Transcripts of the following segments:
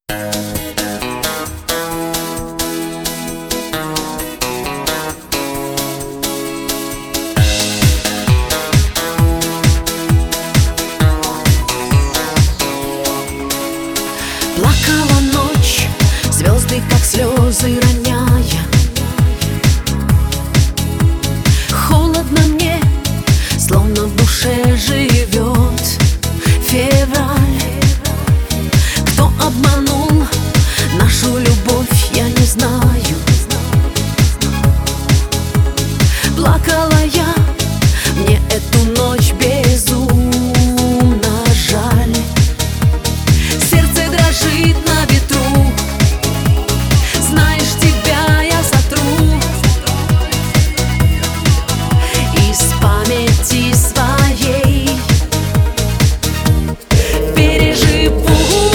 Плакала ночь, звезды как слезы роняя. Холодно мне, словно в душе живет февраль. Кто обманул нашу любовь, я не знаю. Плакала я, мне эту ночь безумно жаль. Сердце дрожит на ветру, знаешь, тебя я сотру из памяти своей. Переживу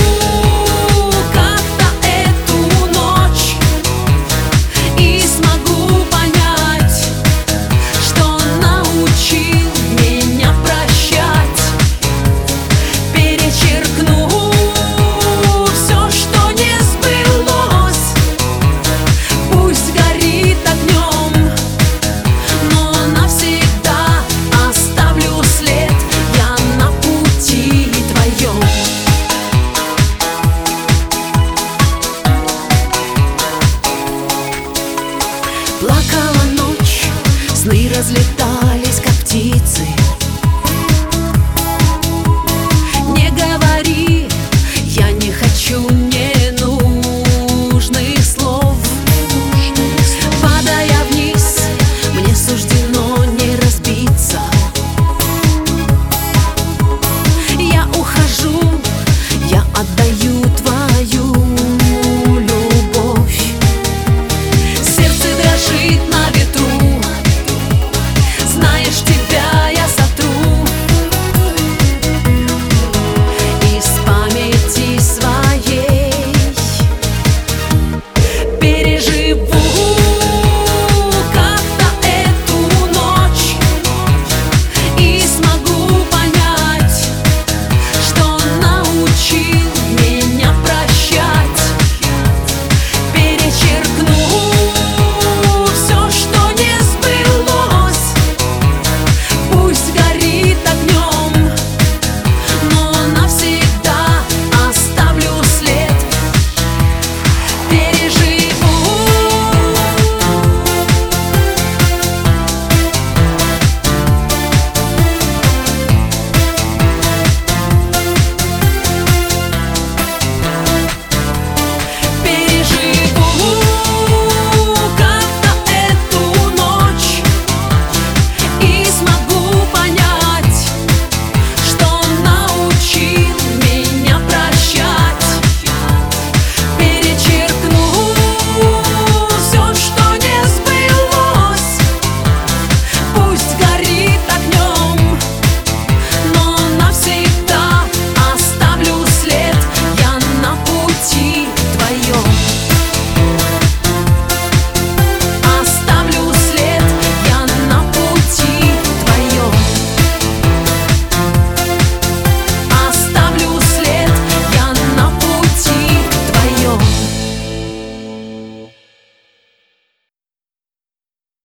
как-то эту ночь и смогу понять, что научил меня прощать. Перечеркну все, что не сбылось, пусть горит огнем, но навсегда оставлю след я на пути твоем. Плакала ночь, сны разлетались, как птицы. Не говори, я не хочу